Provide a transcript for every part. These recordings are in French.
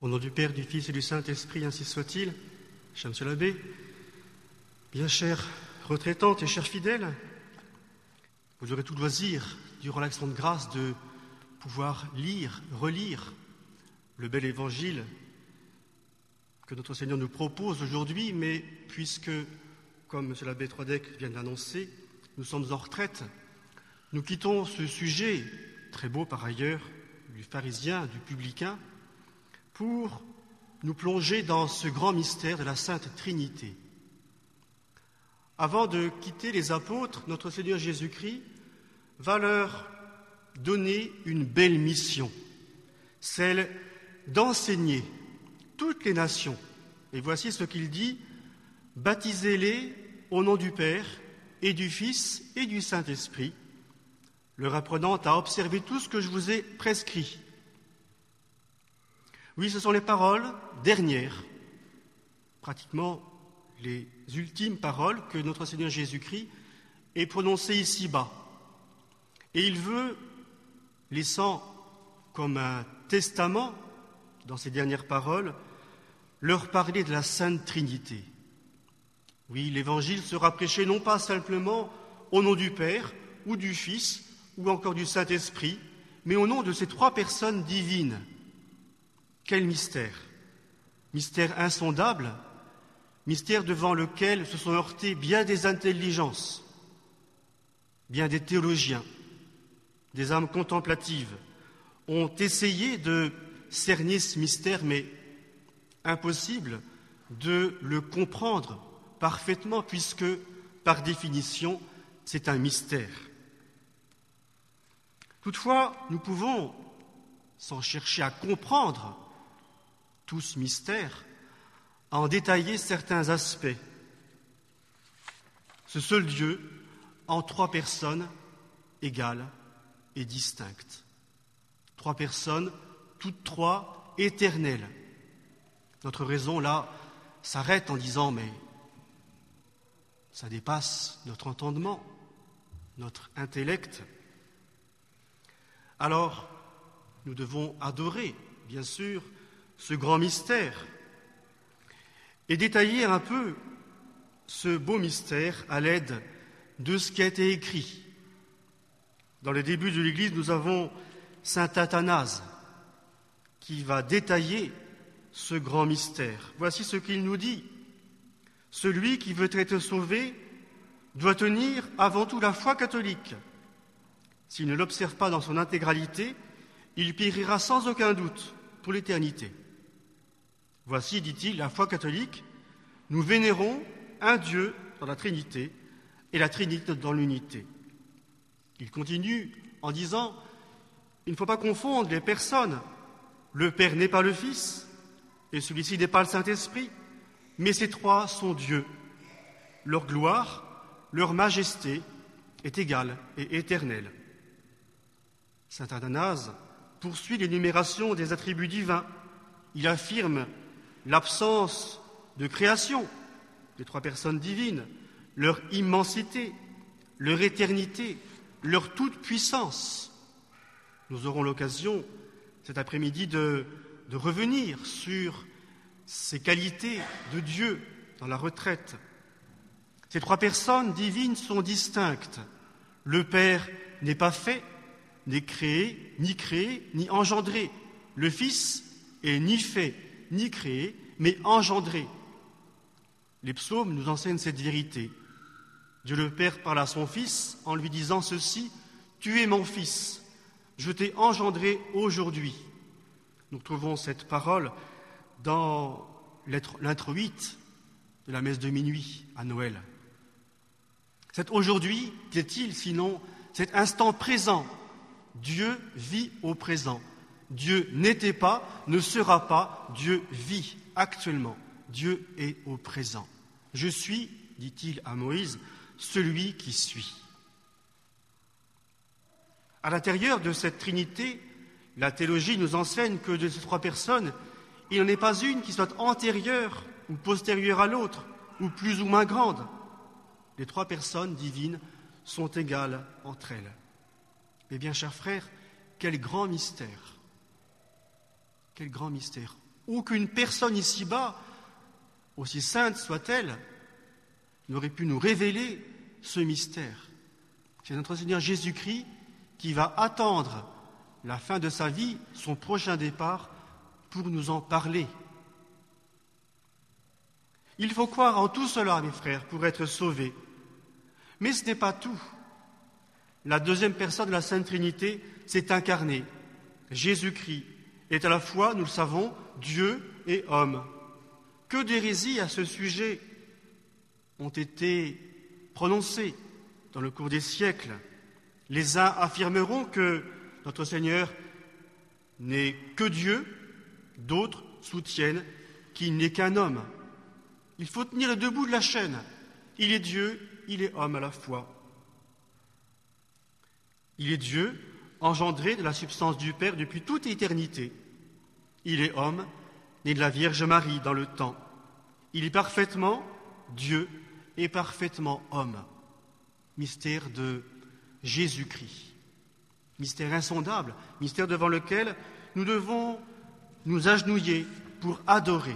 Au nom du Père, du Fils et du Saint-Esprit, ainsi soit-il. Cher Monsieur l'abbé, bien chère retraitante et chers fidèles, vous aurez tout loisir, durant l'action de grâce, de pouvoir lire, relire le bel évangile que notre Seigneur nous propose aujourd'hui, mais puisque, comme Monsieur l'abbé Troidec vient de l'annoncer, nous sommes en retraite, nous quittons ce sujet, très beau par ailleurs, du pharisien, du publicain, pour nous plonger dans ce grand mystère de la Sainte Trinité. Avant de quitter les apôtres, notre Seigneur Jésus-Christ va leur donner une belle mission, celle d'enseigner toutes les nations. Et voici ce qu'il dit: baptisez-les au nom du Père et du Fils et du Saint-Esprit, leur apprenant à observer tout ce que je vous ai prescrit. Oui, ce sont les paroles dernières, pratiquement les ultimes paroles que notre Seigneur Jésus-Christ ait prononcées ici-bas. Et il veut, laissant comme un testament dans ces dernières paroles, leur parler de la Sainte Trinité. Oui, l'Évangile sera prêché non pas simplement au nom du Père ou du Fils ou encore du Saint-Esprit, mais au nom de ces trois personnes divines. Quel mystère! Mystère insondable, mystère devant lequel se sont heurtés bien des intelligences, bien des théologiens, des âmes contemplatives, ont essayé de cerner ce mystère, mais impossible de le comprendre parfaitement, puisque, par définition, c'est un mystère. Toutefois, nous pouvons, sans chercher à comprendre tout ce mystère, en détailler certains aspects. Ce seul Dieu en trois personnes égales et distinctes. Trois personnes, toutes trois éternelles. Notre raison, là, s'arrête en disant, mais ça dépasse notre entendement, notre intellect. Alors, nous devons adorer, bien sûr, ce grand mystère et détailler un peu ce beau mystère à l'aide de ce qui a été écrit. Dans les débuts de l'Église, nous avons saint Athanase qui va détailler ce grand mystère. Voici ce qu'il nous dit: celui qui veut être sauvé doit tenir avant tout la foi catholique. S'il ne l'observe pas dans son intégralité, il périra sans aucun doute pour l'éternité. Voici, dit-il, la foi catholique: nous vénérons un Dieu dans la Trinité et la Trinité dans l'unité. Il continue en disant: il ne faut pas confondre les personnes. Le Père n'est pas le Fils et celui-ci n'est pas le Saint-Esprit, mais ces trois sont Dieu. Leur gloire, leur majesté est égale et éternelle. Saint Athanase poursuit l'énumération des attributs divins. Il affirme l'absence de création des trois personnes divines, leur immensité, leur éternité, leur toute-puissance. Nous aurons l'occasion cet après-midi de revenir sur ces qualités de Dieu dans la retraite. Ces trois personnes divines sont distinctes. Le Père n'est pas fait, n'est créé, ni engendré. Le Fils est ni fait, ni créé, mais engendré. Les psaumes nous enseignent cette vérité. Dieu le Père parle à son Fils en lui disant ceci: tu es mon Fils, je t'ai engendré aujourd'hui. Nous trouvons cette parole dans l'intro 8 de la messe de minuit à Noël. C'est aujourd'hui, dit-il, sinon cet instant présent. Dieu vit au présent. Dieu n'était pas, ne sera pas, Dieu vit actuellement. Dieu est au présent. Je suis, dit-il à Moïse, celui qui suis. À l'intérieur de cette Trinité, la théologie nous enseigne que de ces trois personnes, il n'en est pas une qui soit antérieure ou postérieure à l'autre, ou plus ou moins grande. Les trois personnes divines sont égales entre elles. Eh bien, chers frères, quel grand mystère! Quel grand mystère! Aucune personne ici-bas, aussi sainte soit-elle, n'aurait pu nous révéler ce mystère. C'est notre Seigneur Jésus-Christ qui va attendre la fin de sa vie, son prochain départ, pour nous en parler. Il faut croire en tout cela, mes frères, pour être sauvés. Mais ce n'est pas tout. La deuxième personne de la Sainte Trinité s'est incarnée. Jésus-Christ est à la fois, nous le savons, Dieu et homme. Que d'hérésies à ce sujet ont été prononcées dans le cours des siècles. Les uns affirmeront que notre Seigneur n'est que Dieu, d'autres soutiennent qu'il n'est qu'un homme. Il faut tenir le deux bouts de la chaîne. Il est Dieu, il est homme à la fois. Il est Dieu, engendré de la substance du Père depuis toute éternité. Il est homme, né de la Vierge Marie dans le temps. Il est parfaitement Dieu et parfaitement homme. Mystère de Jésus-Christ. Mystère insondable, mystère devant lequel nous devons nous agenouiller pour adorer.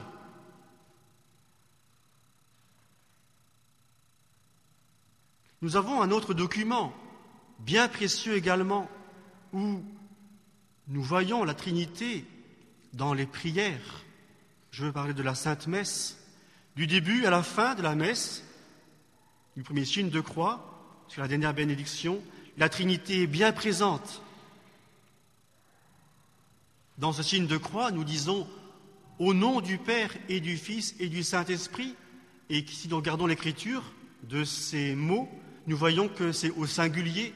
Nous avons un autre document, bien précieux également, où nous voyons la Trinité dans les prières. Je veux parler de la Sainte Messe. Du début à la fin de la messe, du premier signe de croix, sur la dernière bénédiction, la Trinité est bien présente. Dans ce signe de croix, nous disons « Au nom du Père et du Fils et du Saint-Esprit », et si nous regardons l'écriture de ces mots, nous voyons que c'est au singulier,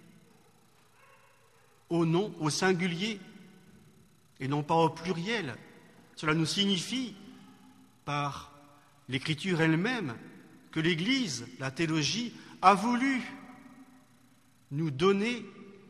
au nom, au singulier, et non pas au pluriel. Cela nous signifie, par l'écriture elle-même, que l'Église, la théologie, a voulu nous donner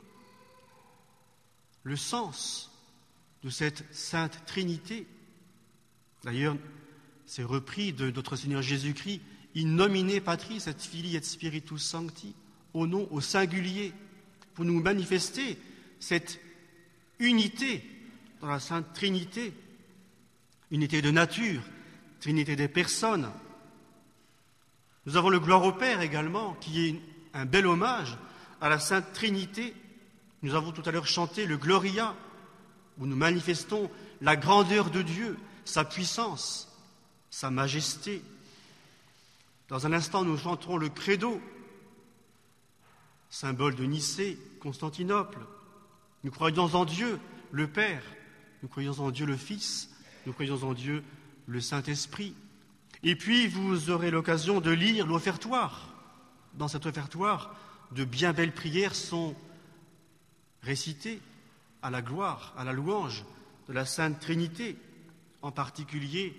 le sens de cette Sainte Trinité. D'ailleurs, c'est repris de notre Seigneur Jésus-Christ, « In nomine Patris et Filii et Spiritus Sancti », au nom, au singulier, pour nous manifester cette unité dans la Sainte Trinité, unité de nature, Trinité des personnes. Nous avons le Gloire au Père également, qui est un bel hommage à la Sainte Trinité. Nous avons tout à l'heure chanté le Gloria, où nous manifestons la grandeur de Dieu, sa puissance, sa majesté. Dans un instant, nous chanterons le Credo, symbole de Nicée, Constantinople. Nous croyons en Dieu, le Père, nous croyons en Dieu le Fils, nous croyons en Dieu le Saint-Esprit. Et puis, vous aurez l'occasion de lire l'offertoire. Dans cet offertoire, de bien belles prières sont récitées à la gloire, à la louange de la Sainte Trinité, en particulier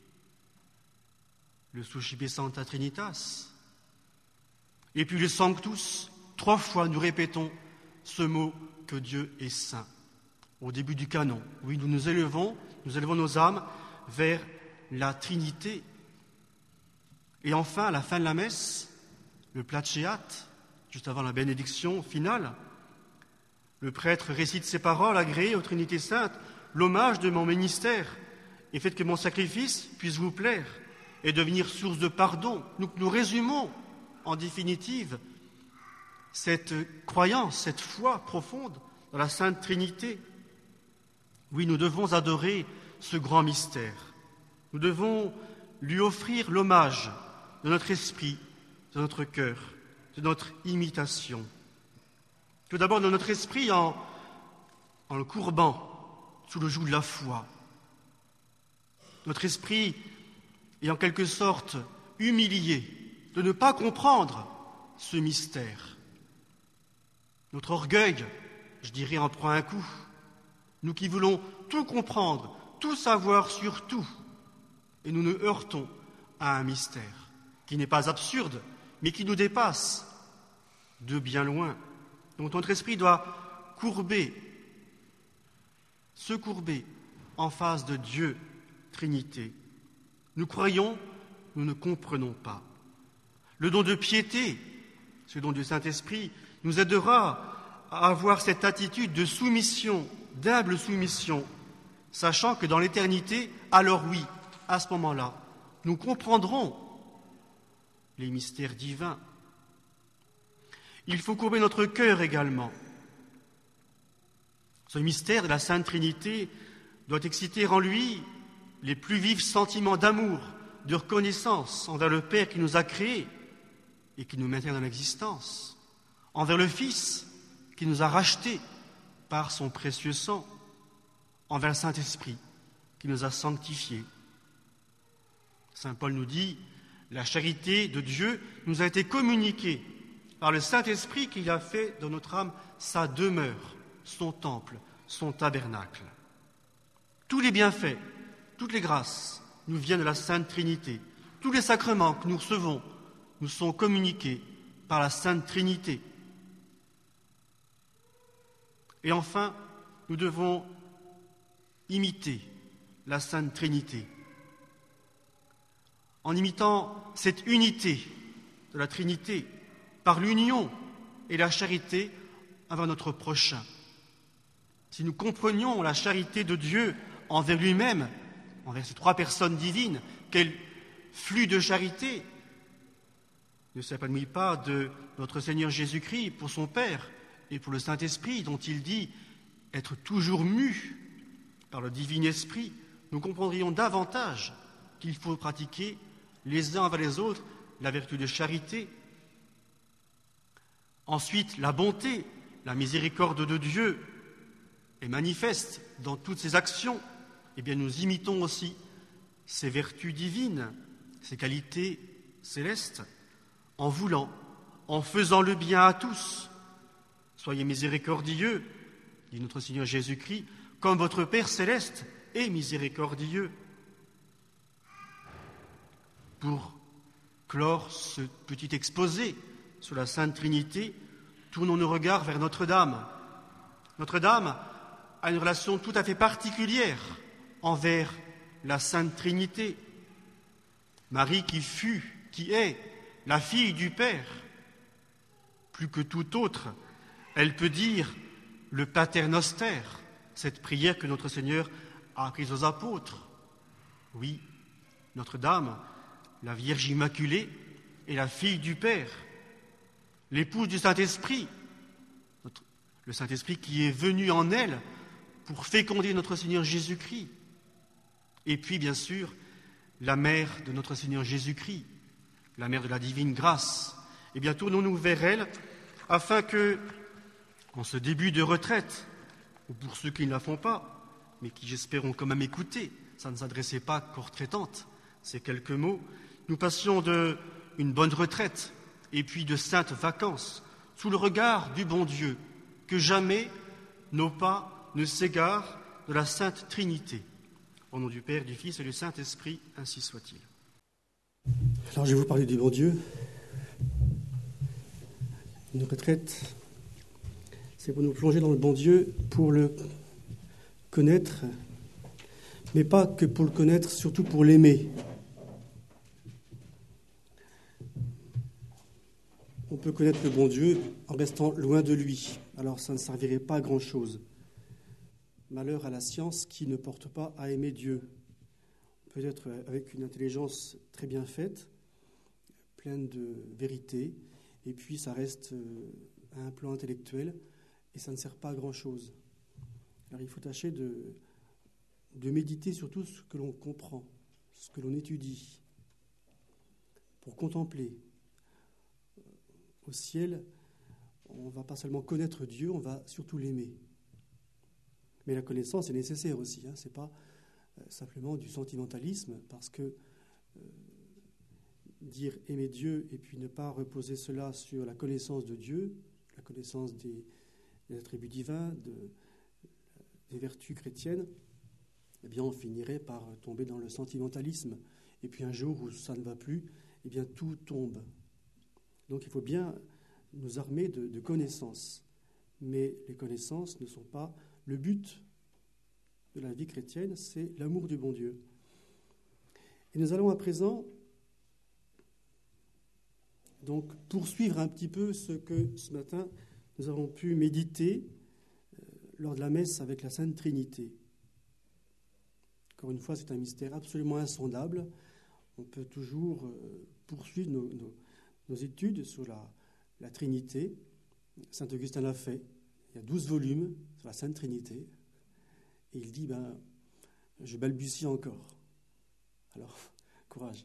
le Suscipe Sancta Trinitas. Et puis le Sanctus, 3 fois nous répétons ce mot que Dieu est saint. Au début du canon, oui, nous élevons nos âmes vers la Trinité. Et enfin, à la fin de la messe, le Placeat, juste avant la bénédiction finale, le prêtre récite ces paroles agréées aux Trinités saintes, l'hommage de mon ministère, et faites que mon sacrifice puisse vous plaire et devenir source de pardon. Nous résumons, en définitive, cette croyance, cette foi profonde dans la Sainte Trinité. Oui, nous devons adorer ce grand mystère. Nous devons lui offrir l'hommage de notre esprit, de notre cœur, de notre imitation. Tout d'abord, de notre esprit en le courbant sous le joug de la foi. Notre esprit est en quelque sorte humilié de ne pas comprendre ce mystère. Notre orgueil, je dirais, en prend un coup. Nous qui voulons tout comprendre, tout savoir sur tout, et nous nous heurtons à un mystère qui n'est pas absurde, mais qui nous dépasse de bien loin. Donc notre esprit doit se courber en face de Dieu, Trinité. Nous croyons, nous ne comprenons pas. Le don de piété, ce don du Saint-Esprit, nous aidera à avoir cette attitude de soumission, d'humble soumission, sachant que dans l'éternité, alors oui, à ce moment-là, nous comprendrons les mystères divins. Il faut courber notre cœur également. Ce mystère de la Sainte Trinité doit exciter en lui les plus vifs sentiments d'amour, de reconnaissance envers le Père qui nous a créés et qui nous maintient dans l'existence, envers le Fils qui nous a rachetés par son précieux sang, envers le Saint-Esprit qui nous a sanctifiés. Saint Paul nous dit, la charité de Dieu nous a été communiquée par le Saint-Esprit qui a fait dans notre âme sa demeure, son temple, son tabernacle. Tous les bienfaits, toutes les grâces nous viennent de la Sainte Trinité. Tous les sacrements que nous recevons nous sont communiqués par la Sainte Trinité. Et enfin, nous devons imiter la Sainte Trinité. En imitant cette unité de la Trinité, par l'union et la charité envers notre prochain. Si nous comprenions la charité de Dieu envers lui-même, envers ces trois personnes divines, quel flux de charité ne s'épanouit pas de notre Seigneur Jésus-Christ pour son Père et pour le Saint-Esprit, dont il dit être toujours mu par le divin Esprit, nous comprendrions davantage qu'il faut pratiquer les uns envers les autres la vertu de charité. Ensuite, la bonté, la miséricorde de Dieu est manifeste dans toutes ses actions. Eh bien, nous imitons aussi ces vertus divines, ces qualités célestes, en voulant, en faisant le bien à tous. Soyez miséricordieux, dit notre Seigneur Jésus-Christ, comme votre Père céleste est miséricordieux. Pour clore ce petit exposé sur la Sainte Trinité, tournons nos regards vers Notre-Dame. Notre-Dame a une relation tout à fait particulière envers la Sainte Trinité. Marie qui fut, qui est la fille du Père, plus que tout autre, elle peut dire le Pater Noster, cette prière que notre Seigneur a apprise aux apôtres. Oui, Notre-Dame, la Vierge Immaculée, est la fille du Père, l'épouse du Saint-Esprit, le Saint-Esprit qui est venu en elle pour féconder notre Seigneur Jésus-Christ. Et puis, bien sûr, la mère de notre Seigneur Jésus-Christ, la mère de la divine grâce. Eh bien, tournons-nous vers elle, afin que, en ce début de retraite, ou pour ceux qui ne la font pas, mais qui, j'espère, ont quand même écouté, ça ne s'adressait pas qu'aux retraitantes, ces quelques mots, nous passions d'une bonne retraite et puis de saintes vacances, sous le regard du bon Dieu, que jamais nos pas ne s'égarent de la Sainte Trinité. Au nom du Père, du Fils et du Saint-Esprit, ainsi soit-il. Alors je vais vous parler du bon Dieu. Une retraite, c'est pour nous plonger dans le bon Dieu, pour le connaître, mais pas que pour le connaître, surtout pour l'aimer. On peut connaître le bon Dieu en restant loin de lui, alors ça ne servirait pas à grand-chose. Malheur à la science qui ne porte pas à aimer Dieu. Peut-être avec une intelligence très bien faite, pleine de vérité, et puis ça reste à un plan intellectuel, et ça ne sert pas à grand-chose. Alors il faut tâcher de méditer sur tout ce que l'on comprend, ce que l'on étudie, pour contempler. Au ciel, on ne va pas seulement connaître Dieu, on va surtout l'aimer. Mais la connaissance est nécessaire aussi, ce n'est pas simplement du sentimentalisme, parce que dire aimer Dieu et puis ne pas reposer cela sur la connaissance de Dieu, la connaissance des attributs divins, des vertus chrétiennes, eh bien on finirait par tomber dans le sentimentalisme. Et puis un jour où ça ne va plus, eh bien tout tombe. Donc il faut bien nous armer de connaissances. Mais les connaissances ne sont pas le but de la vie chrétienne, c'est l'amour du bon Dieu. Et nous allons à présent donc poursuivre un petit peu ce que ce matin nous avons pu méditer lors de la messe avec la Sainte Trinité. Encore une fois, c'est un mystère absolument insondable. On peut toujours poursuivre nos études sur la Trinité. Saint Augustin l'a fait. Il y a 12 volumes sur la Sainte Trinité. Et il dit, je balbutie encore. Alors, courage.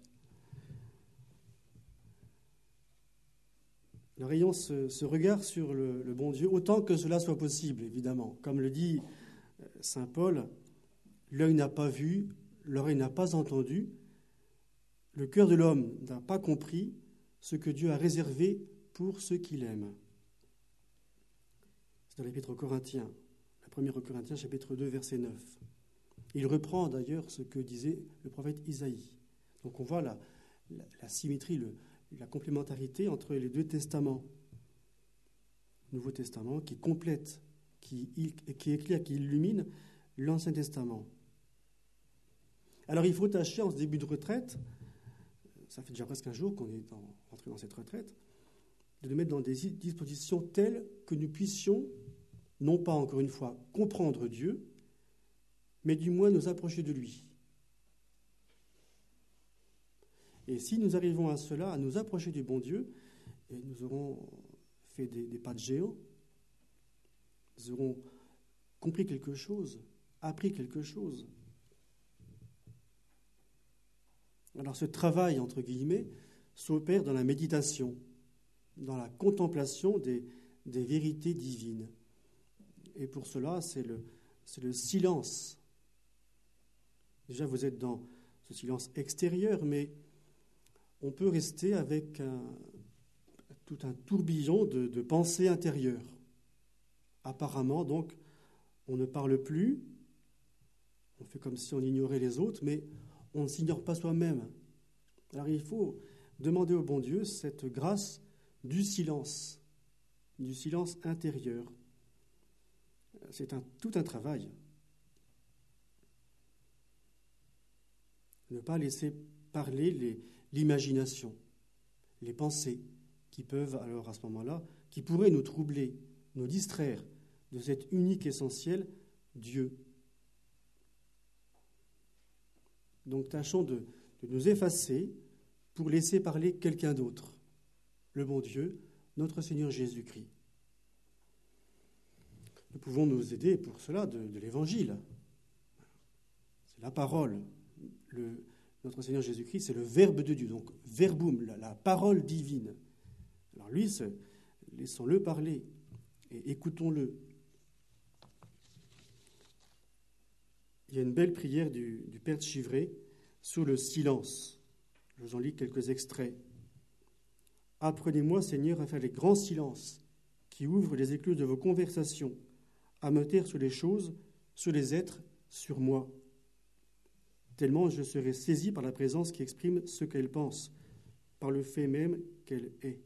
Alors, ayons ce regard sur le bon Dieu, autant que cela soit possible, évidemment. Comme le dit saint Paul, l'œil n'a pas vu, l'oreille n'a pas entendu, le cœur de l'homme n'a pas compris ce que Dieu a réservé pour ceux qu'il aime. C'est dans l'Épître aux Corinthiens, la première aux Corinthiens, chapitre 2, verset 9. Il reprend d'ailleurs ce que disait le prophète Isaïe. Donc on voit la symétrie, la complémentarité entre les deux testaments. Le Nouveau Testament qui complète, qui éclaire, qui illumine l'Ancien Testament. Alors il faut tâcher en ce début de retraite, ça fait déjà presque un jour qu'on est rentré dans cette retraite, de nous mettre dans des dispositions telles que nous puissions, non pas encore une fois, comprendre Dieu, mais du moins nous approcher de lui. Et si nous arrivons à cela, à nous approcher du bon Dieu, et nous aurons fait des pas de géant, nous aurons compris quelque chose, appris quelque chose. Alors ce travail, entre guillemets, s'opère dans la méditation, dans la contemplation des vérités divines. Et pour cela, c'est le silence. Déjà, vous êtes dans ce silence extérieur, mais on peut rester avec tout un tourbillon de pensées intérieures. Apparemment, donc, on ne parle plus, on fait comme si on ignorait les autres, mais on ne s'ignore pas soi-même. Alors il faut demander au bon Dieu cette grâce du silence intérieur. C'est tout un travail. Ne pas laisser parler l'imagination, les pensées qui peuvent, alors à ce moment-là, qui pourraient nous troubler, nous distraire de cet unique essentiel, Dieu. Donc tâchons de nous effacer pour laisser parler quelqu'un d'autre, le bon Dieu, notre Seigneur Jésus-Christ. Nous pouvons nous aider pour cela de l'Évangile. C'est la parole. Notre Seigneur Jésus-Christ, c'est le Verbe de Dieu, donc verbum, la parole divine. Alors lui, laissons-le parler et écoutons-le. Il y a une belle prière du Père de Chivray sur le silence. Je vous en lis quelques extraits. « Apprenez-moi, Seigneur, à faire les grands silences qui ouvrent les écluses de vos conversations, à me taire sur les choses, sur les êtres, sur moi. Tellement je serai saisi par la présence qui exprime ce qu'elle pense, par le fait même qu'elle est.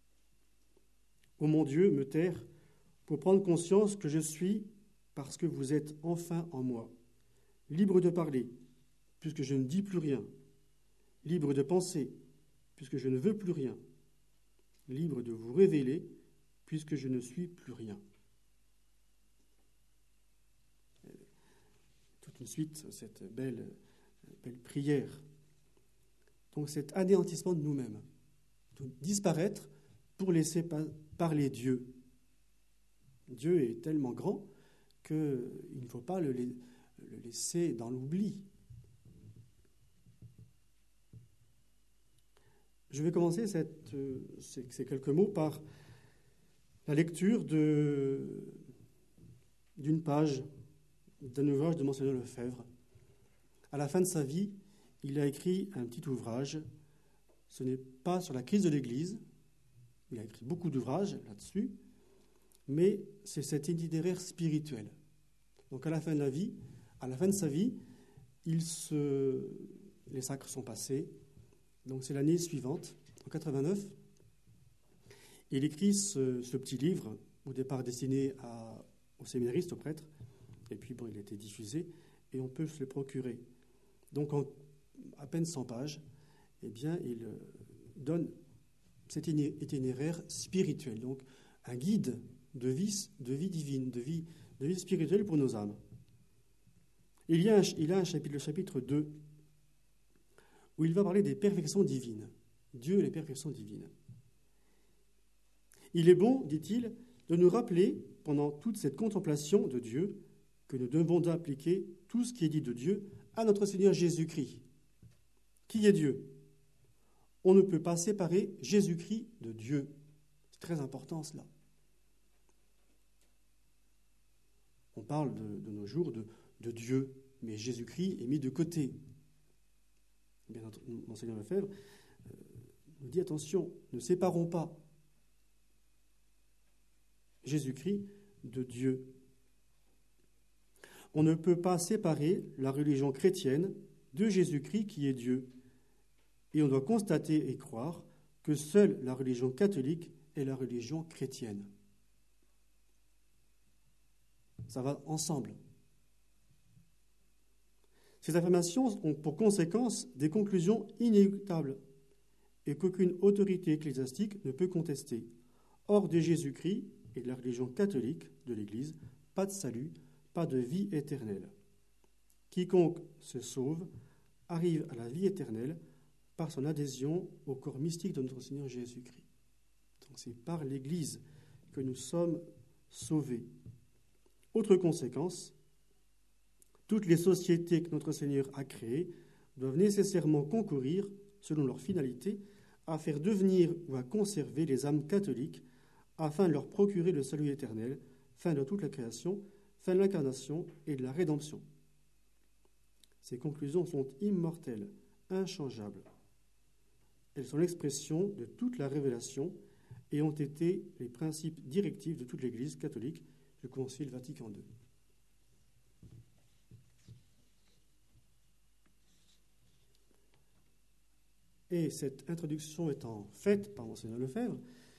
Ô mon Dieu, me taire pour prendre conscience que je suis parce que vous êtes enfin en moi. Libre de parler, puisque je ne dis plus rien. Libre de penser, puisque je ne veux plus rien. Libre de vous révéler, puisque je ne suis plus rien. » Toute une suite, cette belle prière. Donc cet anéantissement de nous-mêmes, de disparaître pour laisser parler Dieu. Dieu est tellement grand qu'il ne faut pas le laisser dans l'oubli. Je vais commencer ces quelques mots par la lecture d'une page d'un ouvrage de Monseigneur Lefebvre. À la fin de sa vie, il a écrit un petit ouvrage. Ce n'est pas sur la crise de l'Église, il a écrit beaucoup d'ouvrages là-dessus, mais c'est cet itinéraire spirituel. Donc à la fin de sa vie, les sacres sont passés. Donc c'est l'année suivante, en 89. Il écrit ce petit livre, au départ destiné aux séminaristes, aux prêtres, et puis il a été diffusé, et on peut se le procurer. Donc en à peine 100 pages, eh bien, il donne cet itinéraire spirituel, donc un guide de vie divine, de vie spirituelle pour nos âmes. Il y a un chapitre, le chapitre 2, où il va parler des perfections divines. Dieu et les perfections divines. Il est bon, dit-il, de nous rappeler, pendant toute cette contemplation de Dieu, que nous devons appliquer tout ce qui est dit de Dieu à notre Seigneur Jésus-Christ. Qui est Dieu? On ne peut pas séparer Jésus-Christ de Dieu. C'est très important cela. On parle de nos jours de Dieu, mais Jésus-Christ est mis de côté. Eh bien, Monseigneur Lefebvre nous dit attention, ne séparons pas Jésus-Christ de Dieu. On ne peut pas séparer la religion chrétienne de Jésus-Christ qui est Dieu. Et on doit constater et croire que seule la religion catholique est la religion chrétienne. Ça va ensemble. Ces affirmations ont pour conséquence des conclusions inéluctables et qu'aucune autorité ecclésiastique ne peut contester. Hors de Jésus-Christ et de la religion catholique de l'Église, pas de salut, pas de vie éternelle. Quiconque se sauve arrive à la vie éternelle par son adhésion au corps mystique de notre Seigneur Jésus-Christ. Donc c'est par l'Église que nous sommes sauvés. Autre conséquence, toutes les sociétés que notre Seigneur a créées doivent nécessairement concourir, selon leur finalité, à faire devenir ou à conserver les âmes catholiques afin de leur procurer le salut éternel, fin de toute la création, fin de l'incarnation et de la rédemption. Ces conclusions sont immortelles, inchangeables. Elles sont l'expression de toute la révélation et ont été les principes directifs de toute l'Église catholique du Concile Vatican II. Et cette introduction étant faite par Monseigneur Lefebvre,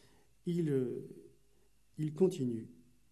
il continue.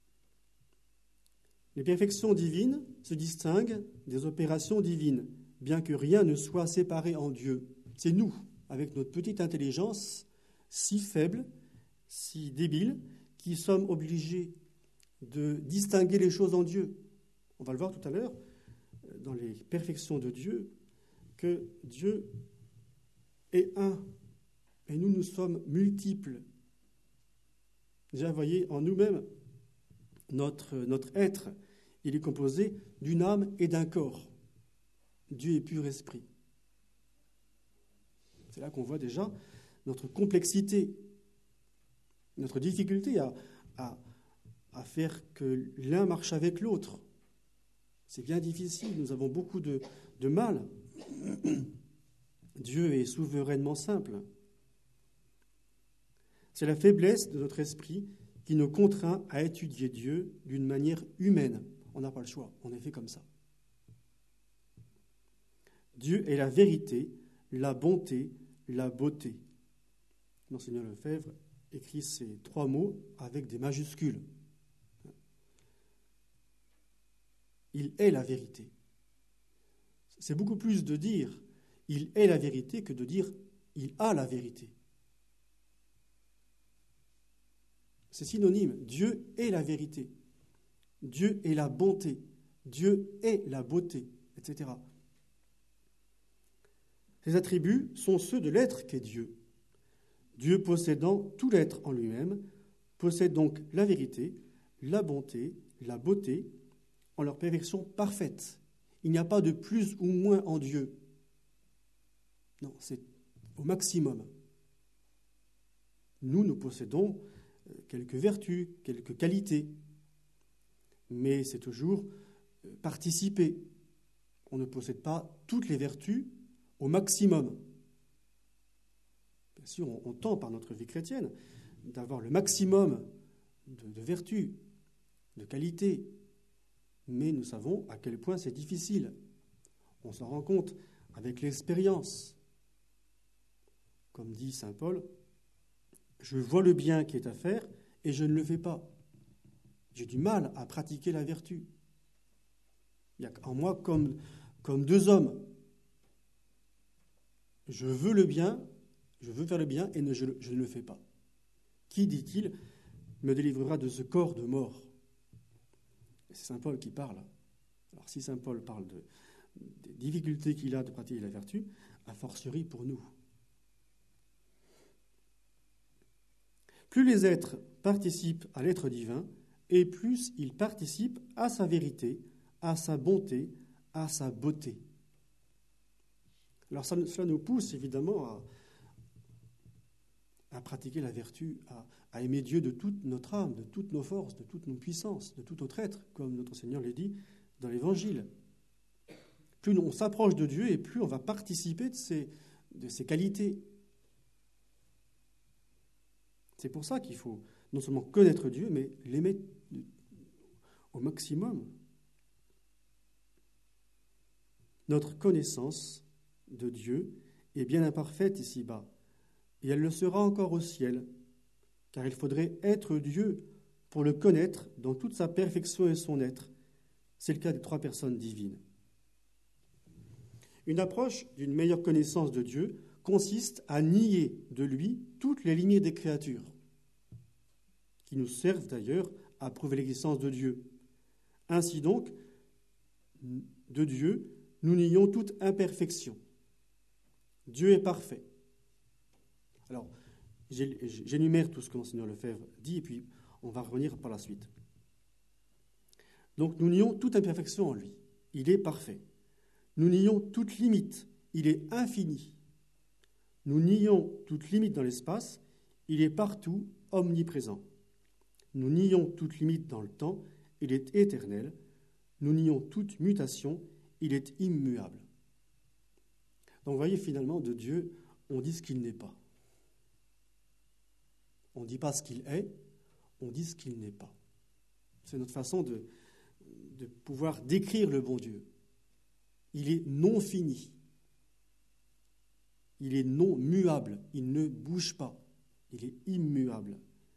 Les perfections divines se distinguent des opérations divines, bien que rien ne soit séparé en Dieu. C'est nous, avec notre petite intelligence, si faible, si débile, qui sommes obligés de distinguer les choses en Dieu. On va le voir tout à l'heure, dans les perfections de Dieu, que Dieu est un, et nous sommes multiples. Déjà, vous voyez, en nous-mêmes, notre être, il est composé d'une âme et d'un corps. Dieu est pur esprit. C'est là qu'on voit déjà notre complexité, notre difficulté à faire que l'un marche avec l'autre. C'est bien difficile, nous avons beaucoup de mal. Dieu est souverainement simple. C'est la faiblesse de notre esprit qui nous contraint à étudier Dieu d'une manière humaine. On n'a pas le choix, on est fait comme ça. Dieu est la vérité, la bonté, la beauté. Monseigneur Lefebvre écrit ces trois mots avec des majuscules. Il est la vérité. C'est beaucoup plus de dire « il est la vérité » que de dire « il a la vérité ». C'est synonyme. Dieu est la vérité. Dieu est la bonté. Dieu est la beauté, etc. Ces attributs sont ceux de l'être qu'est Dieu. Dieu possédant tout l'être en lui-même, possède donc la vérité, la bonté, la beauté, en leur perfection parfaite. Il n'y a pas de plus ou moins en Dieu. Non, c'est au maximum. Nous possédons quelques vertus, quelques qualités, mais c'est toujours participer. On ne possède pas toutes les vertus au maximum. Bien sûr, on tend par notre vie chrétienne d'avoir le maximum de vertus, de qualités, mais nous savons à quel point c'est difficile. On s'en rend compte avec l'expérience. Comme dit saint Paul, je vois le bien qui est à faire et je ne le fais pas. J'ai du mal à pratiquer la vertu. Il y a en moi comme deux hommes. Je veux le bien, je veux faire le bien et je ne le fais pas. Qui, dit-il, me délivrera de ce corps de mort? C'est saint Paul qui parle. Alors si saint Paul parle des difficultés qu'il a de pratiquer la vertu, a fortiori pour nous. Plus les êtres participent à l'être divin, et plus ils participent à sa vérité, à sa bonté, à sa beauté. Alors cela nous pousse évidemment à pratiquer la vertu, à aimer Dieu de toute notre âme, de toutes nos forces, de toutes nos puissances, de tout notre être, comme notre Seigneur l'a dit dans l'Évangile. Plus on s'approche de Dieu et plus on va participer de ses qualités. C'est pour ça qu'il faut non seulement connaître Dieu, mais l'aimer au maximum. Notre connaissance de Dieu est bien imparfaite ici-bas, et elle le sera encore au ciel, car il faudrait être Dieu pour le connaître dans toute sa perfection et son être. C'est le cas des trois personnes divines. Une approche d'une meilleure connaissance de Dieu consiste à nier de lui toutes les limites des créatures, qui nous servent d'ailleurs à prouver l'existence de Dieu. Ainsi donc, de Dieu, nous nions toute imperfection. Dieu est parfait. Alors, j'énumère tout ce que Monseigneur Lefebvre dit, et puis on va revenir par la suite. Donc, nous nions toute imperfection en lui. Il est parfait. Nous nions toute limite. Il est infini. Nous nions toute limite dans l'espace. Il est partout, omniprésent. Nous nions toute limite dans le temps. Il est éternel. Nous nions toute mutation. Il est immuable. Donc, vous voyez, finalement, de Dieu, on dit ce qu'il n'est pas. On ne dit pas ce qu'il est, on dit ce qu'il n'est pas. C'est notre façon de pouvoir décrire le bon Dieu. Il est non fini. Il est non muable. Il ne bouge pas. Il est immuable.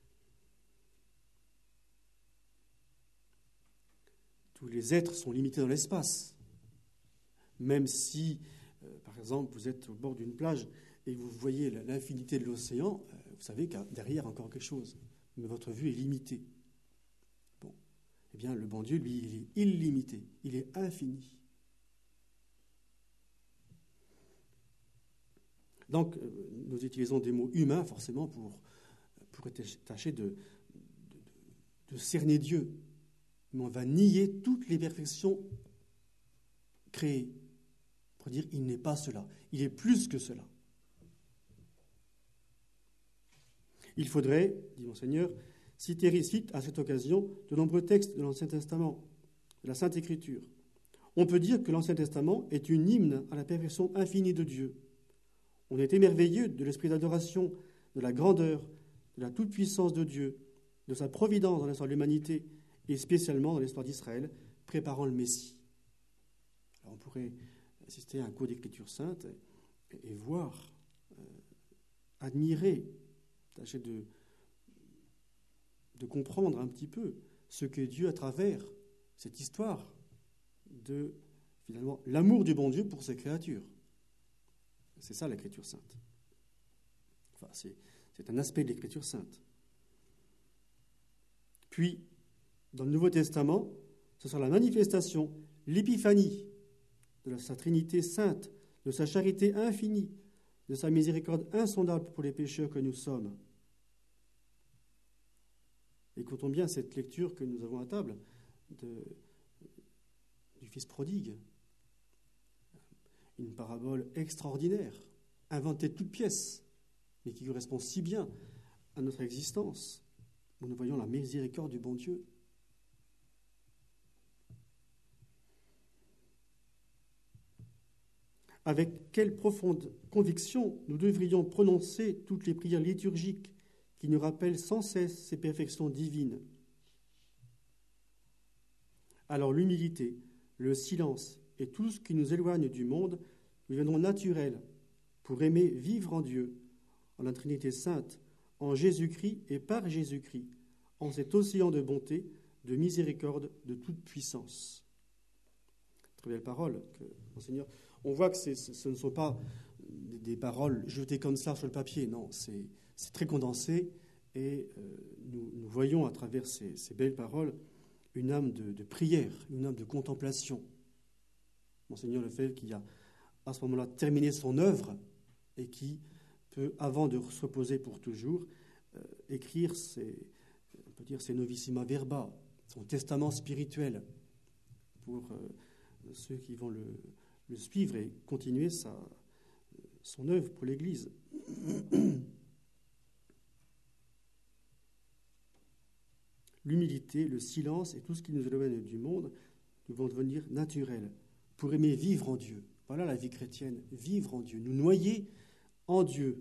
Tous les êtres sont limités dans l'espace. Même si, par exemple, vous êtes au bord d'une plage et vous voyez l'infinité de l'océan, vous savez qu'il y a derrière encore quelque chose. Mais votre vue est limitée. Bon. Eh bien, le bon Dieu, lui, il est illimité. Il est infini. Donc, nous utilisons des mots humains, forcément, pour tâcher de cerner Dieu. Mais on va nier toutes les perfections créées. Pour dire, il n'est pas cela. Il est plus que cela. Il faudrait, dit Monseigneur, citer ici, à cette occasion, de nombreux textes de l'Ancien Testament, de la Sainte Écriture. On peut dire que l'Ancien Testament est une hymne à la perfection infinie de Dieu. On est émerveilleux de l'esprit d'adoration, de la grandeur, de la toute-puissance de Dieu, de sa providence dans l'histoire de l'humanité, et spécialement dans l'histoire d'Israël, préparant le Messie. Alors on pourrait assister à un cours d'Écriture sainte et voir, admirer, tâcher de comprendre un petit peu ce qu'est Dieu à travers cette histoire de, finalement, l'amour du bon Dieu pour ses créatures. C'est ça l'Écriture sainte. Enfin, c'est un aspect de l'Écriture sainte. Puis, dans le Nouveau Testament, ce sera la manifestation, l'épiphanie de sa Trinité sainte, de sa charité infinie, de sa miséricorde insondable pour les pécheurs que nous sommes. Écoutons bien cette lecture que nous avons à table du Fils prodigue. Une parabole extraordinaire, inventée de toutes pièces, mais qui correspond si bien à notre existence, où nous voyons la miséricorde du bon Dieu. Avec quelle profonde conviction nous devrions prononcer toutes les prières liturgiques qui nous rappellent sans cesse ces perfections divines. Alors l'humilité, le silence et tout ce qui nous éloigne du monde deviendront naturels pour aimer vivre en Dieu, en la Trinité sainte, en Jésus-Christ et par Jésus-Christ, en cet océan de bonté, de miséricorde, de toute puissance. Très belle parole, Monseigneur. On voit que ce ne sont pas des paroles jetées comme ça sur le papier, non, c'est très condensé et nous voyons à travers ces belles paroles une âme de prière, une âme de contemplation. Monseigneur Lefebvre qui a à ce moment-là terminé son œuvre et qui peut, avant de se reposer pour toujours, écrire on peut dire ses Novissima Verba, son testament spirituel pour ceux qui vont le suivre et continuer son œuvre pour l'Église. L'humilité, le silence et tout ce qui nous éloigne du monde vont devenir naturels pour aimer vivre en Dieu. Voilà la vie chrétienne, vivre en Dieu, nous noyer en Dieu,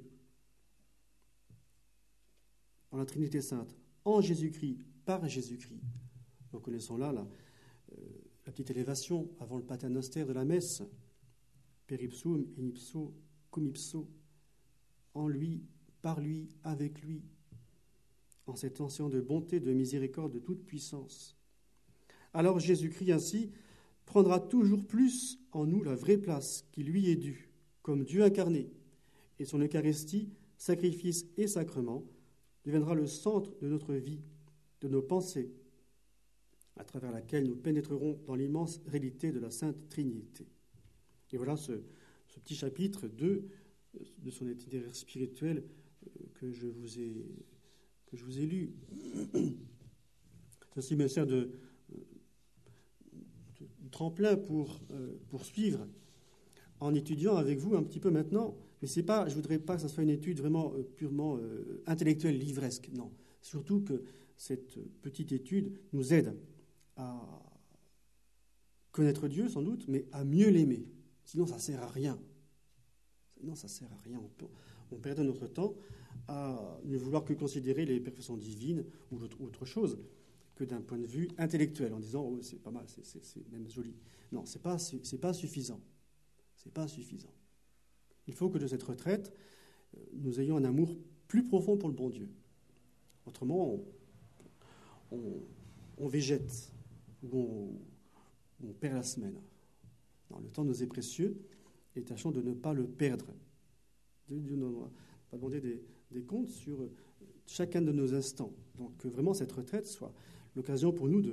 en la Trinité Sainte, en Jésus-Christ, par Jésus-Christ. Nous connaissons là la petite élévation avant le paternoster de la messe. Per ipsum, in ipso, cum ipso, en lui, par lui, avec lui, en cet ancien de bonté, de miséricorde, de toute puissance. Alors Jésus-Christ ainsi prendra toujours plus en nous la vraie place qui lui est due, comme Dieu incarné, et son Eucharistie, sacrifice et sacrement, deviendra le centre de notre vie, de nos pensées, à travers laquelle nous pénétrerons dans l'immense réalité de la Sainte Trinité. Et voilà ce petit chapitre 2 de son itinéraire spirituel que je vous ai lu. Ceci me sert de tremplin pour poursuivre en étudiant avec vous un petit peu maintenant. Mais je ne voudrais pas que ce soit une étude vraiment purement intellectuelle, livresque. Non, surtout que cette petite étude nous aide à connaître Dieu sans doute, mais à mieux l'aimer. Sinon, ça ne sert à rien. On perd notre temps à ne vouloir que considérer les perfections divines ou autre chose que d'un point de vue intellectuel, en disant « oh, c'est pas mal, c'est même joli ». Non, c'est pas suffisant. C'est pas suffisant. Il faut que de cette retraite, nous ayons un amour plus profond pour le bon Dieu. Autrement, on végète ou on perd la semaine. Non, le temps nous est précieux et tâchons de ne pas le perdre. Dieu nous va demander des comptes sur chacun de nos instants. Donc que vraiment cette retraite soit l'occasion pour nous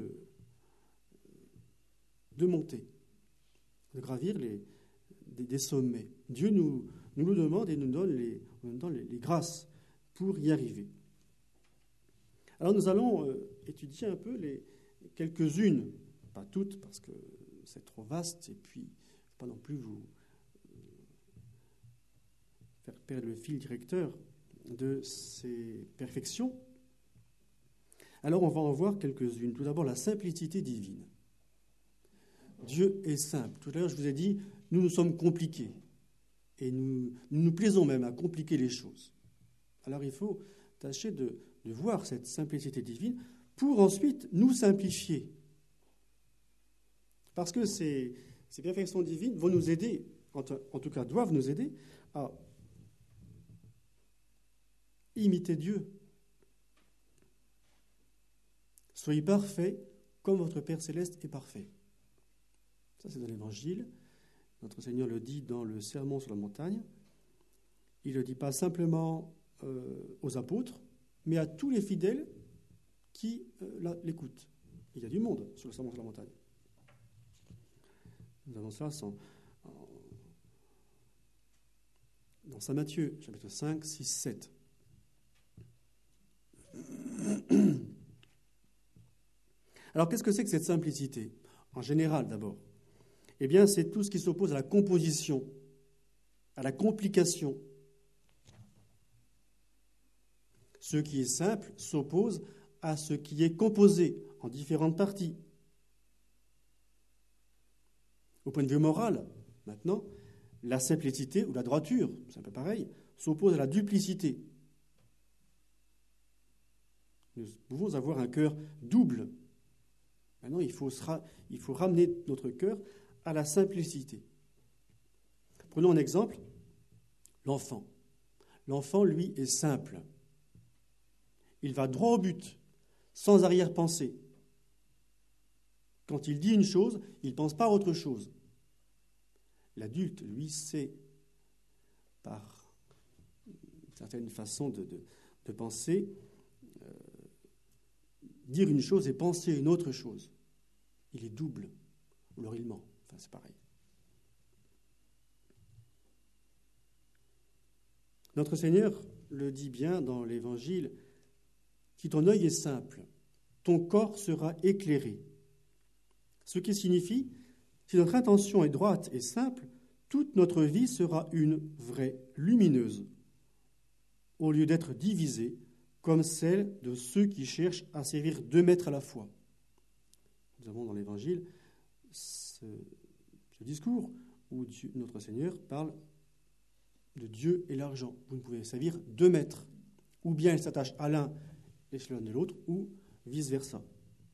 de monter, de gravir des sommets. Dieu nous le demande et nous donne les grâces pour y arriver. Alors nous allons étudier un peu quelques-unes, pas toutes parce que c'est trop vaste et puis pas non plus vous faire perdre le fil directeur de ces perfections. Alors on va en voir quelques-unes. Tout d'abord la simplicité divine. Dieu est simple. Tout à l'heure je vous ai dit, nous sommes compliqués et nous plaisons même à compliquer les choses. Alors il faut tâcher de voir cette simplicité divine pour ensuite nous simplifier. Parce que ces perfections divines vont nous aider, en tout cas doivent nous aider, à imiter Dieu. Soyez parfaits comme votre Père Céleste est parfait. Ça, c'est dans l'Évangile. Notre Seigneur le dit dans le Sermon sur la montagne. Il ne le dit pas simplement aux apôtres, mais à tous les fidèles qui l'écoutent. Il y a du monde sur le Sermon sur la montagne. Nous avons ça dans Saint Matthieu, chapitre 5, 6, 7. Alors, qu'est-ce que c'est que cette simplicité ? En général, d'abord. Eh bien, c'est tout ce qui s'oppose à la composition, à la complication. Ce qui est simple s'oppose à ce qui est composé en différentes parties. Au point de vue moral, maintenant, la simplicité ou la droiture, c'est un peu pareil, s'oppose à la duplicité. Nous pouvons avoir un cœur double. Maintenant, il faut ramener notre cœur à la simplicité. Prenons un exemple, l'enfant. L'enfant, lui, est simple. Il va droit au but, sans arrière-pensée. Quand il dit une chose, il ne pense pas à autre chose. L'adulte, lui, sait, par une certaine façon de penser, dire une chose et penser une autre chose. il est double, ou alors il ment. Enfin, c'est pareil. Notre Seigneur le dit bien dans l'Évangile, « Si ton œil est simple, ton corps sera éclairé. » Ce qui signifie, si notre intention est droite et simple, toute notre vie sera une vraie lumineuse, au lieu d'être divisée comme celle de ceux qui cherchent à servir 2 maîtres à la fois. Nous avons dans l'Évangile ce discours où notre Seigneur parle de Dieu et l'argent. Vous ne pouvez servir 2 maîtres. Ou bien il s'attache à l'un et s'éloigne de l'autre, ou vice-versa.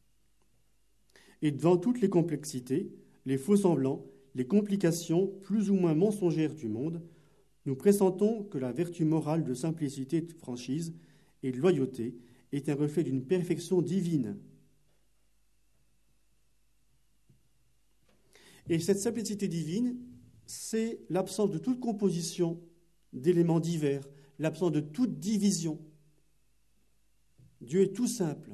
Et devant toutes les complexités, les faux-semblants, les complications plus ou moins mensongères du monde, nous pressentons que la vertu morale de simplicité, de franchise et de loyauté est un reflet d'une perfection divine. Et cette simplicité divine, c'est l'absence de toute composition d'éléments divers, l'absence de toute division. Dieu est tout simple.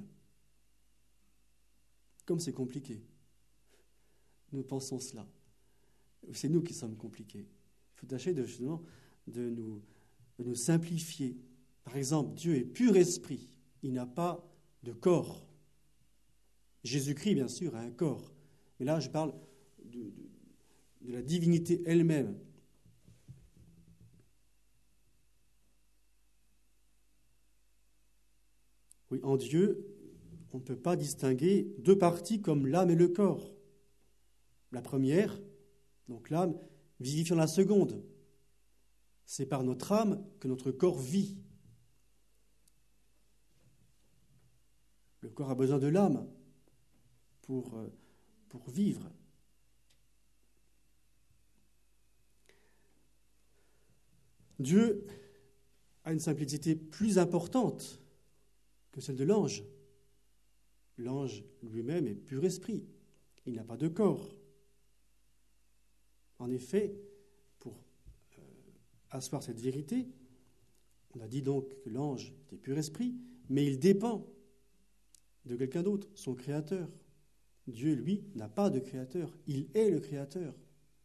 Comme c'est compliqué. Nous pensons cela. C'est nous qui sommes compliqués. Il faut tâcher justement de nous simplifier. Par exemple, Dieu est pur esprit. Il n'a pas de corps. Jésus-Christ, bien sûr, a un corps. Mais là, je parle de la divinité elle-même. Oui, en Dieu, on ne peut pas distinguer 2 parties comme l'âme et le corps. La première, donc l'âme, vivifiant la seconde. C'est par notre âme que notre corps vit. Le corps a besoin de l'âme pour vivre. Dieu a une simplicité plus importante que celle de l'ange. L'ange lui-même est pur esprit. Il n'a pas de corps. En effet, pour asseoir cette vérité, on a dit donc que l'ange était pur esprit, mais il dépend de quelqu'un d'autre, son créateur. Dieu, lui, n'a pas de créateur. Il est le créateur.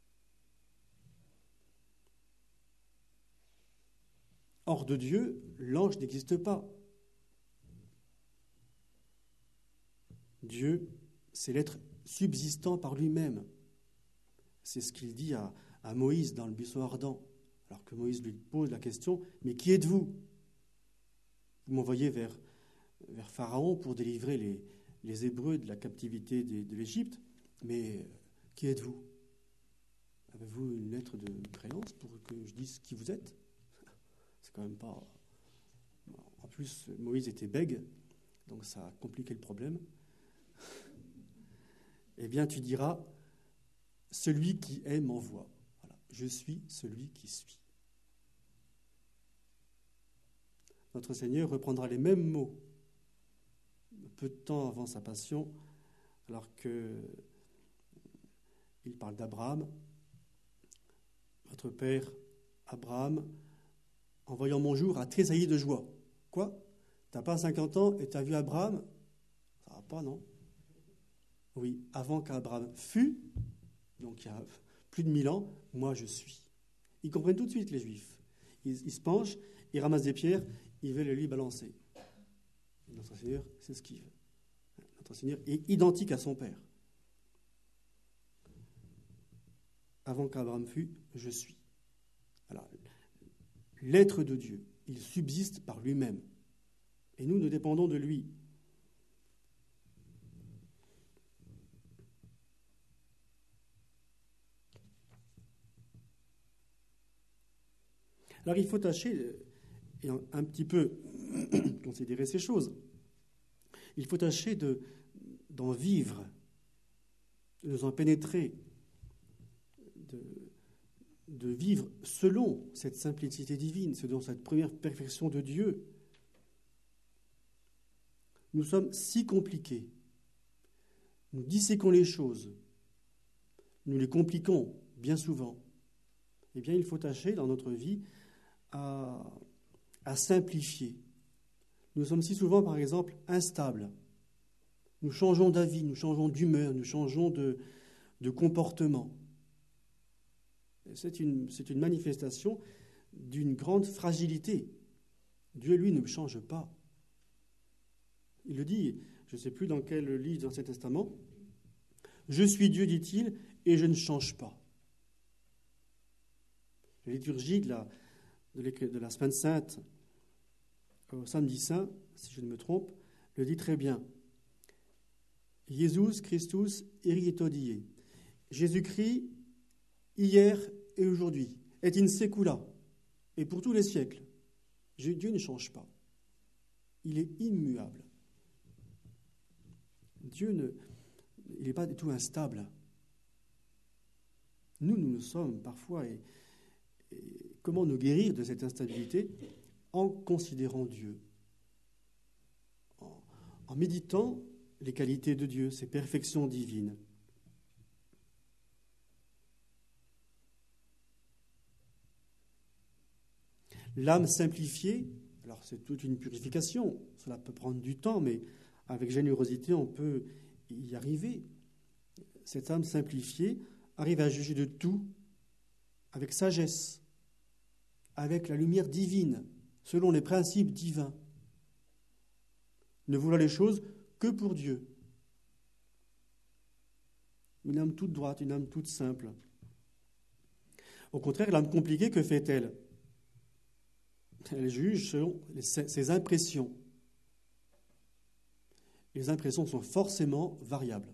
Hors de Dieu, l'ange n'existe pas. Dieu, c'est l'être subsistant par lui-même. C'est ce qu'il dit à Moïse dans le buisson ardent, alors que Moïse lui pose la question, « Mais qui êtes-vous » Vous m'envoyez vers Pharaon pour délivrer les Hébreux de la captivité de l'Égypte, mais qui êtes-vous? Avez-vous une lettre de créance pour que je dise qui vous êtes? C'est quand même pas... En plus, Moïse était bègue, donc ça a compliqué le problème. Eh bien, tu diras, celui qui est m'envoie. Voilà. Je suis celui qui suis. Notre Seigneur reprendra les mêmes mots peu de temps avant sa passion, alors qu'il parle d'Abraham. Votre père, Abraham, en voyant mon jour, a tressailli de joie. Quoi? T'as pas 50 ans et t'as vu Abraham? Ça va pas, non? Oui, avant qu'Abraham fût, donc il y a plus de 1000 ans, moi je suis. Ils comprennent tout de suite, les Juifs. Ils se penchent, ils ramassent des pierres, ils veulent les lui balancer. Et notre Seigneur s'esquive. Notre Seigneur est identique à son Père. Avant qu'Abraham fût, je suis. Alors, l'être de Dieu, il subsiste par lui-même. Et nous dépendons de lui. Alors il faut tâcher, et un petit peu considérer ces choses, il faut tâcher d'en vivre, de nous en pénétrer, de vivre selon cette simplicité divine, selon cette première perfection de Dieu. Nous sommes si compliqués, nous disséquons les choses, nous les compliquons bien souvent. Eh bien, il faut tâcher dans notre vie à simplifier. Nous sommes si souvent, par exemple, instables. Nous changeons d'avis, nous changeons d'humeur, nous changeons de comportement. C'est une manifestation d'une grande fragilité. Dieu, lui, ne change pas. Il le dit, je ne sais plus dans quel livre dans l'Ancien Testament, « Je suis Dieu, dit-il, et je ne change pas. » La liturgie de la Semaine Sainte au Samedi Saint, si je ne me trompe, le dit très bien. « Jesus Christus éritot die. » Jésus-Christ, hier et aujourd'hui, est in secula, et pour tous les siècles. Dieu ne change pas. Il est immuable. Dieu il n'est pas du tout instable. Nous le sommes parfois. Et comment nous guérir de cette instabilité? En considérant Dieu, en méditant les qualités de Dieu, ses perfections divines. L'âme simplifiée, alors c'est toute une purification, cela peut prendre du temps, mais avec générosité, on peut y arriver. Cette âme simplifiée arrive à juger de tout avec sagesse, avec la lumière divine, selon les principes divins. Ne vouloir les choses que pour Dieu. Une âme toute droite, une âme toute simple. Au contraire, l'âme compliquée, que fait-elle? Elle juge selon ses impressions. Les impressions sont forcément variables.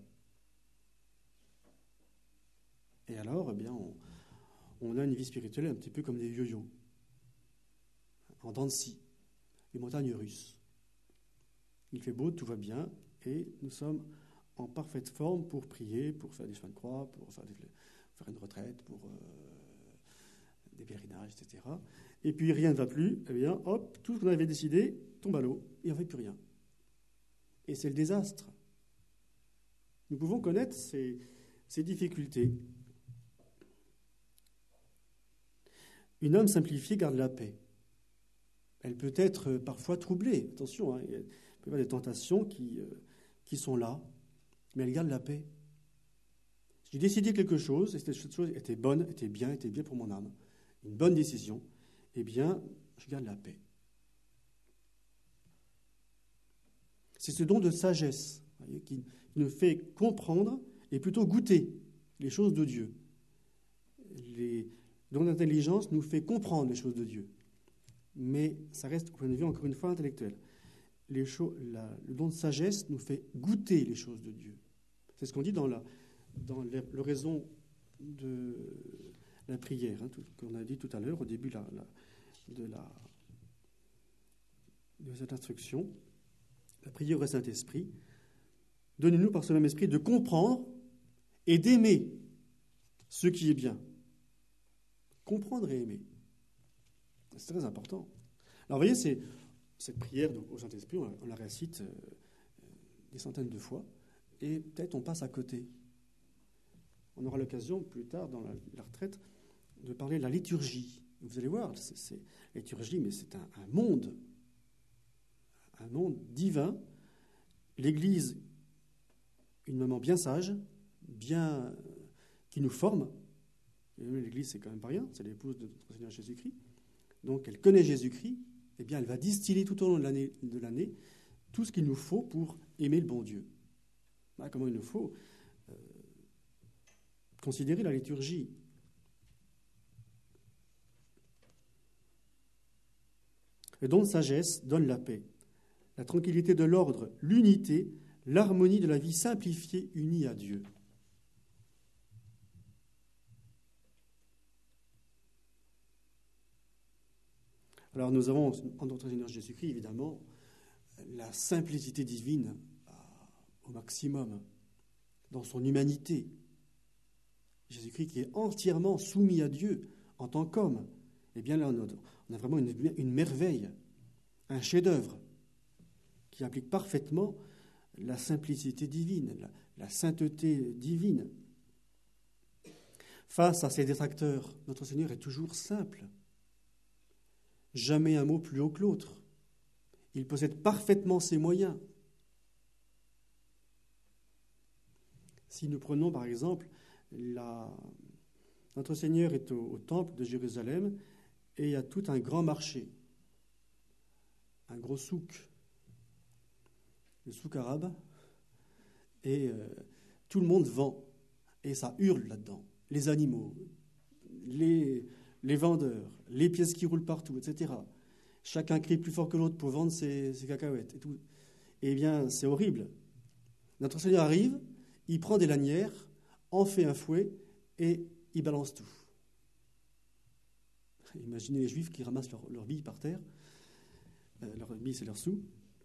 Et alors, eh bien, on a une vie spirituelle un petit peu comme des yo-yo, en dents de scie, des montagnes russes. Il fait beau, tout va bien, et nous sommes en parfaite forme pour prier, pour faire des chemins de croix, pour faire une retraite, pour des pèlerinages, etc. Et puis rien ne va plus, eh bien, hop, tout ce qu'on avait décidé tombe à l'eau, et on ne fait plus rien. Et c'est le désastre. Nous pouvons connaître ces difficultés. Une âme simplifiée garde la paix. Elle peut être parfois troublée. Attention, il peut y avoir des tentations qui sont là, mais elle garde la paix. J'ai décidé quelque chose, et cette chose était bonne, était bien pour mon âme. Une bonne décision, eh bien, je garde la paix. C'est ce don de sagesse, voyez, qui nous fait comprendre et plutôt goûter les choses de Dieu. Le don d'intelligence nous fait comprendre les choses de Dieu. Mais ça reste, au point de vue, encore une fois, intellectuel. Le don de sagesse nous fait goûter les choses de Dieu. C'est ce qu'on dit dans l'oraison de la prière, qu'on a dit tout à l'heure, au début de cette instruction. La prière au Saint-Esprit. Donnez-nous par ce même esprit de comprendre et d'aimer ce qui est bien. Comprendre et aimer. C'est très important. Alors, vous voyez, cette prière au Saint-Esprit, on la récite des centaines de fois, et peut-être on passe à côté. On aura l'occasion, plus tard, dans la retraite, de parler de la liturgie. Vous allez voir, la liturgie, mais c'est un monde divin. L'Église, une maman bien sage, qui nous forme. Et l'Église, c'est quand même pas rien, c'est l'épouse de notre Seigneur Jésus-Christ. Donc, elle connaît Jésus-Christ, eh bien, elle va distiller tout au long de l'année tout ce qu'il nous faut pour aimer le bon Dieu. Voilà comment il nous faut considérer la liturgie. Le don de sagesse donne la paix, la tranquillité de l'ordre, l'unité, l'harmonie de la vie simplifiée, unie à Dieu. Alors nous avons en notre Seigneur Jésus-Christ, évidemment, la simplicité divine au maximum, dans son humanité. Jésus-Christ qui est entièrement soumis à Dieu en tant qu'homme. Eh bien là, on a vraiment une merveille, un chef-d'œuvre qui applique parfaitement la simplicité divine, la sainteté divine. Face à ses détracteurs, notre Seigneur est toujours simple. Jamais un mot plus haut que l'autre. Il possède parfaitement ses moyens. Si nous prenons par exemple, notre Seigneur est au temple de Jérusalem et il y a tout un grand marché, un gros souk, le souk arabe, et tout le monde vend, et ça hurle là-dedans. Les animaux, les vendeurs, les pièces qui roulent partout, etc. Chacun crie plus fort que l'autre pour vendre ses cacahuètes et tout. Eh bien, c'est horrible. Notre Seigneur arrive, il prend des lanières, en fait un fouet et il balance tout. Imaginez les Juifs qui ramassent leurs billes par terre. Leurs billes, c'est leurs sous.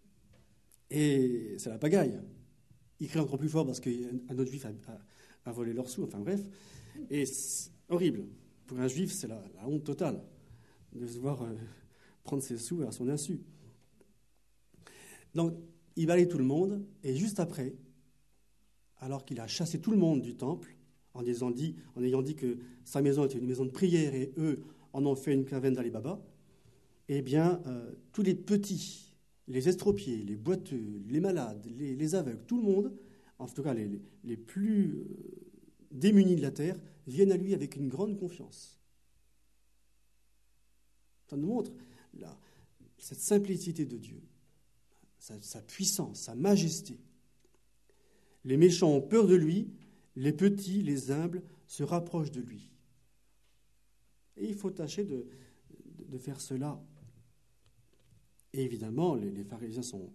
Et c'est la pagaille. Il crie encore plus fort parce qu'un autre Juif a volé leurs sous. Enfin bref. Et c'est horrible. Pour un Juif, c'est la honte totale de se voir prendre ses sous à son insu. Donc, il balaye tout le monde. Et juste après, alors qu'il a chassé tout le monde du temple, en ayant dit que sa maison était une maison de prière et eux en ont fait une caverne d'Ali Baba, eh bien, tous les petits, les estropiés, les boiteux, les malades, les aveugles, tout le monde, en tout cas les plus démunis de la terre, viennent à lui avec une grande confiance. Ça nous montre cette simplicité de Dieu, sa puissance, sa majesté. Les méchants ont peur de lui, les petits, les humbles se rapprochent de lui. Et il faut tâcher de faire cela. Et évidemment, les pharisiens sont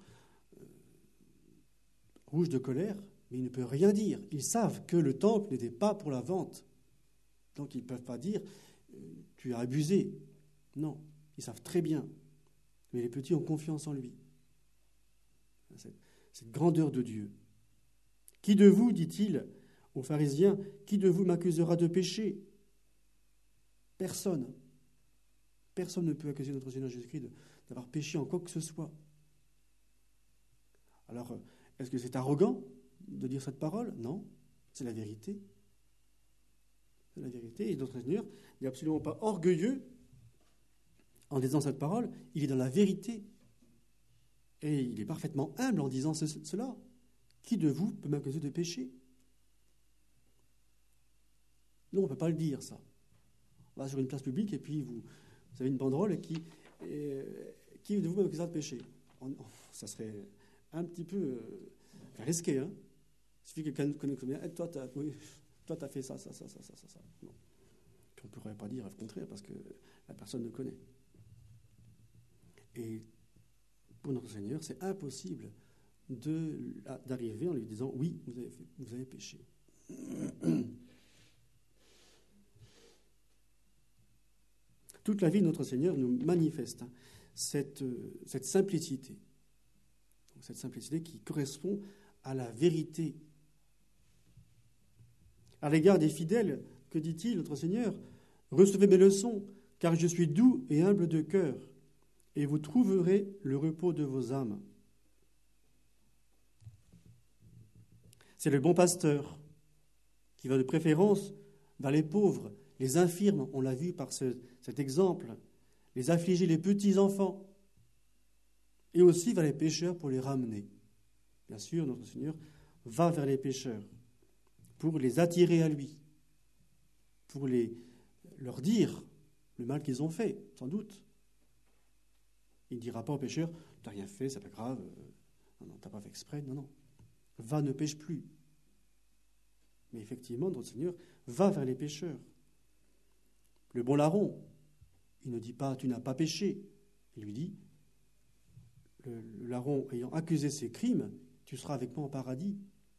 rouges de colère, mais ils ne peuvent rien dire. Ils savent que le temple n'était pas pour la vente. Donc ils ne peuvent pas dire « tu as abusé ». Non, ils savent très bien. Mais les petits ont confiance en lui. Cette grandeur de Dieu. « Qui de vous, dit-il aux pharisiens, qui de vous m'accusera de péché ?» Personne. Personne ne peut accuser notre Seigneur Jésus-Christ d'avoir péché en quoi que ce soit. Alors, est-ce que c'est arrogant de dire cette parole? Non, c'est la vérité. C'est la vérité. Et notre Seigneur n'est absolument pas orgueilleux en disant cette parole. Il est dans la vérité. Et il est parfaitement humble en disant cela. Qui de vous peut m'accuser de péché? Non, on ne peut pas le dire, ça. On va sur une place publique et puis vous avez une banderole et qui de vous m'accusera de péché? Ça serait un petit peu risqué, hein? Il suffit que quelqu'un connaisse bien. Toi, tu as fait ça. Non. Puis on ne pourrait pas dire le contraire parce que la personne le connaît. Et pour notre Seigneur, c'est impossible d'arriver en lui disant « Oui, vous avez péché ». Toute la vie de notre Seigneur nous manifeste cette simplicité. Cette simplicité qui correspond à la vérité. À l'égard des fidèles, que dit-il, notre Seigneur? « Recevez mes leçons, car je suis doux et humble de cœur, et vous trouverez le repos de vos âmes. » C'est le bon pasteur qui va de préférence vers les pauvres, les infirmes, on l'a vu par cet exemple, les affligés, les petits-enfants, et aussi vers les pécheurs pour les ramener. Bien sûr, notre Seigneur va vers les pécheurs pour les attirer à lui, pour leur dire le mal qu'ils ont fait, sans doute. Il ne dira pas aux pécheurs « tu n'as rien fait, c'est pas grave, non, tu n'as pas fait exprès », non. Va, ne pêche plus. Mais effectivement, notre Seigneur va vers les pécheurs. Le bon larron, il ne dit pas « tu n'as pas péché ». Il lui dit « le larron ayant accusé ses crimes, tu seras avec moi en paradis ».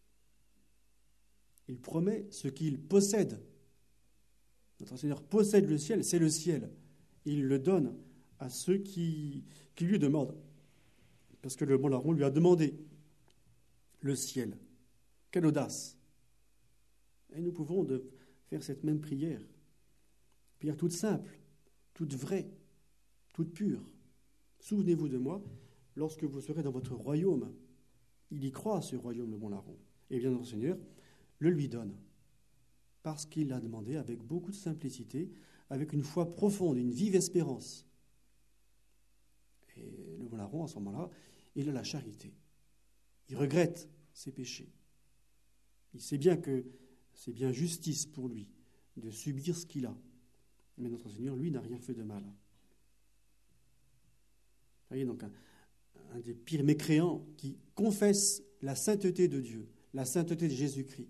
Il promet ce qu'il possède. Notre Seigneur possède le ciel, c'est le ciel. Il le donne à ceux qui lui demandent. Parce que le bon larron lui a demandé le ciel. Quelle audace! Et nous pouvons faire cette même prière. Prière toute simple, toute vraie, toute pure. Souvenez-vous de moi lorsque vous serez dans votre royaume. Il y croit, ce royaume, le bon larron. Et bien, notre Seigneur le lui donne. Parce qu'il l'a demandé avec beaucoup de simplicité, avec une foi profonde, une vive espérance. Et le bon larron, à ce moment-là, il a la charité. Il regrette ses péchés. Il sait bien que c'est bien justice pour lui de subir ce qu'il a. Mais notre Seigneur, lui, n'a rien fait de mal. Vous voyez, donc un des pires mécréants qui confesse la sainteté de Dieu, la sainteté de Jésus-Christ.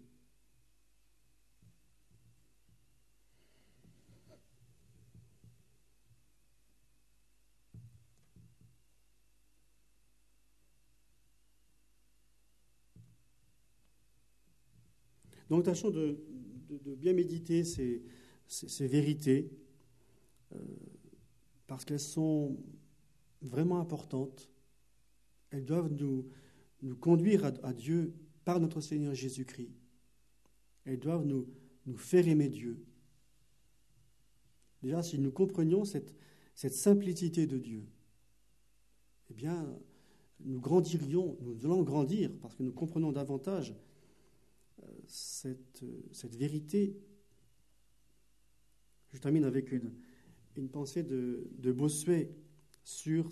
Donc tâchons de bien méditer ces vérités, parce qu'elles sont vraiment importantes. Elles doivent nous conduire à Dieu par notre Seigneur Jésus-Christ. Elles doivent nous faire aimer Dieu. Déjà, si nous comprenions cette simplicité de Dieu, eh bien, nous allons grandir, parce que nous comprenons davantage cette vérité. Je termine avec une pensée de Bossuet sur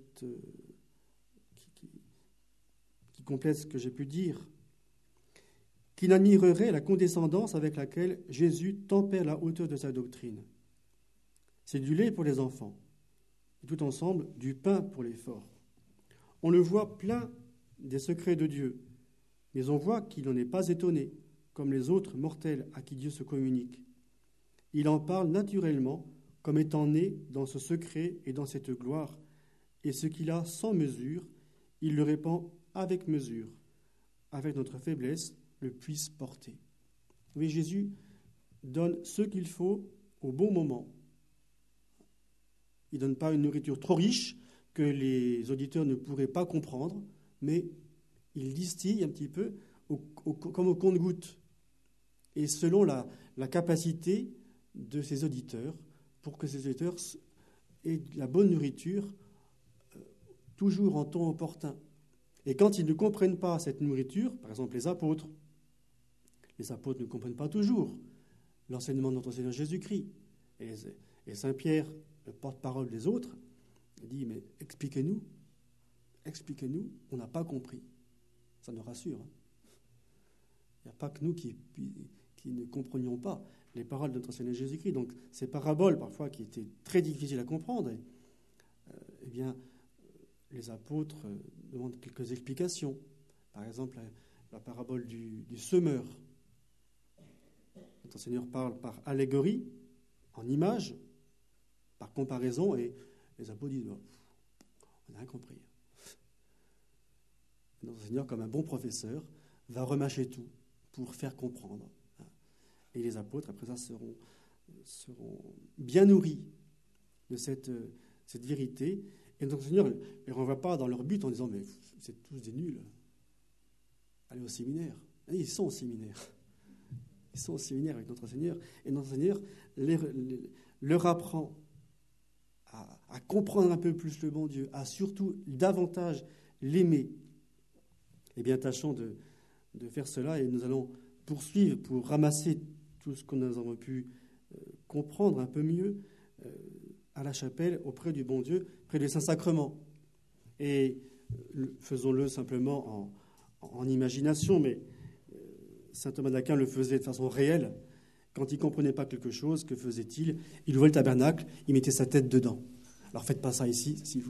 qui complète ce que j'ai pu dire, qui admirerait la condescendance avec laquelle Jésus tempère la hauteur de sa doctrine. C'est du lait pour les enfants, et tout ensemble du pain pour les forts. On le voit plein des secrets de Dieu, mais on voit qu'il n'en est pas étonné, comme les autres mortels à qui Dieu se communique. Il en parle naturellement, comme étant né dans ce secret et dans cette gloire, et ce qu'il a sans mesure, il le répand avec mesure, avec notre faiblesse, le puisse porter. Oui, Jésus donne ce qu'il faut au bon moment. Il ne donne pas une nourriture trop riche que les auditeurs ne pourraient pas comprendre, mais il distille un petit peu comme au compte-gouttes, et selon la capacité de ses auditeurs, pour que ces auditeurs aient la bonne nourriture, toujours en temps opportun. Et quand ils ne comprennent pas cette nourriture, par exemple les apôtres ne comprennent pas toujours l'enseignement de notre Seigneur Jésus-Christ. Et Saint Pierre, le porte-parole des autres, dit, mais expliquez-nous, on n'a pas compris. Ça nous rassure. Il n'y a pas que nous qui ne comprenions pas les paroles de notre Seigneur Jésus-Christ. Donc ces paraboles, parfois, qui étaient très difficiles à comprendre, eh bien, les apôtres demandent quelques explications. Par exemple, la parabole du semeur. Notre Seigneur parle par allégorie, en image, par comparaison, et les apôtres disent, on n'a rien compris. Notre Seigneur, comme un bon professeur, va remâcher tout pour faire comprendre. Et les apôtres, après ça, seront bien nourris de cette vérité. Et donc, le Seigneur ne les renvoie pas dans leur but en disant, mais vous êtes tous des nuls. Allez au séminaire. Et ils sont au séminaire. Ils sont au séminaire avec notre Seigneur. Et notre Seigneur leur apprend à comprendre un peu plus le bon Dieu, à surtout davantage l'aimer. Eh bien, tâchons de faire cela, et nous allons poursuivre pour ramasser tout ce que nous avons pu comprendre un peu mieux à la chapelle, auprès du bon Dieu, près des Saints-Sacrements. Et faisons-le simplement en imagination, mais saint Thomas d'Aquin le faisait de façon réelle. Quand il ne comprenait pas quelque chose, que faisait-il ? Il ouvrait le tabernacle, il mettait sa tête dedans. Alors faites pas ça ici, s'il vous plaît.